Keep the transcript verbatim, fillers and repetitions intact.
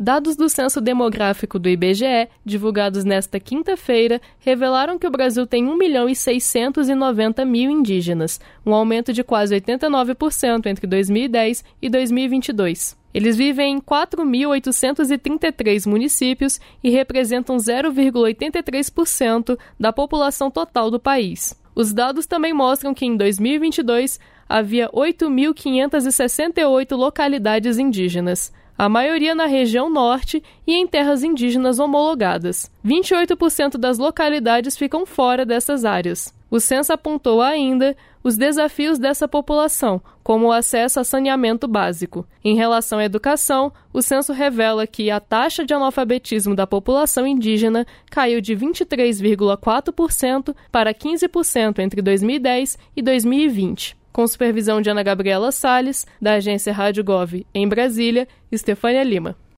Dados do Censo Demográfico do I B G E, divulgados nesta quinta-feira, revelaram que o Brasil tem um milhão e seiscentos e noventa mil indígenas, um aumento de quase oitenta e nove por cento entre dois mil e dez e dois mil e vinte e dois. Eles vivem em quatro mil oitocentos e trinta e três municípios e representam zero vírgula oitenta e três por cento da população total do país. Os dados também mostram que em dois mil e vinte e dois havia oito mil quinhentas e sessenta e oito localidades indígenas, a maioria na região norte e em terras indígenas homologadas. vinte e oito por cento das localidades ficam fora dessas áreas. O censo apontou ainda os desafios dessa população, como o acesso a saneamento básico. Em relação à educação, o censo revela que a taxa de analfabetismo da população indígena caiu de vinte e três vírgula quatro por cento para quinze por cento entre dois mil e dez e dois mil e vinte. Com supervisão de Ana Gabriela Salles, da agência Rádio Gov em Brasília, Estefânia Lima.